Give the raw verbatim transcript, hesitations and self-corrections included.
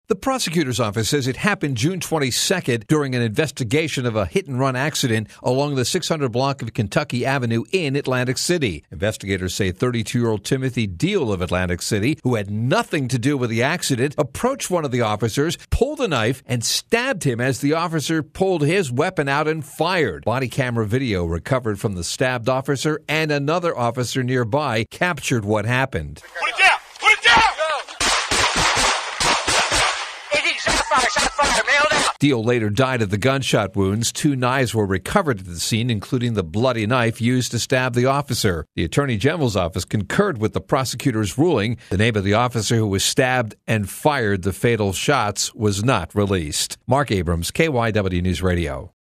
The prosecutor's office says it happened June twenty-second during an investigation of a hit-and-run accident along the six hundred block of Kentucky Avenue in Atlantic City. Investigators say thirty-two-year-old Timothy Deal of Atlantic City, who had nothing to do with the accident, approached one of the officers, pulled a knife, and stabbed him as the officer pulled his weapon out and fired. Body camera video recovered from the stabbed officer and another officer nearby captured what happened. Put it down! Put it down! Deal later died of the gunshot wounds. Two knives were recovered at the scene, including the bloody knife used to stab the officer. The Attorney General's office concurred with the prosecutor's ruling. The name of the officer who was stabbed and fired the fatal shots was not released. Mark Abrams, K Y W News Radio.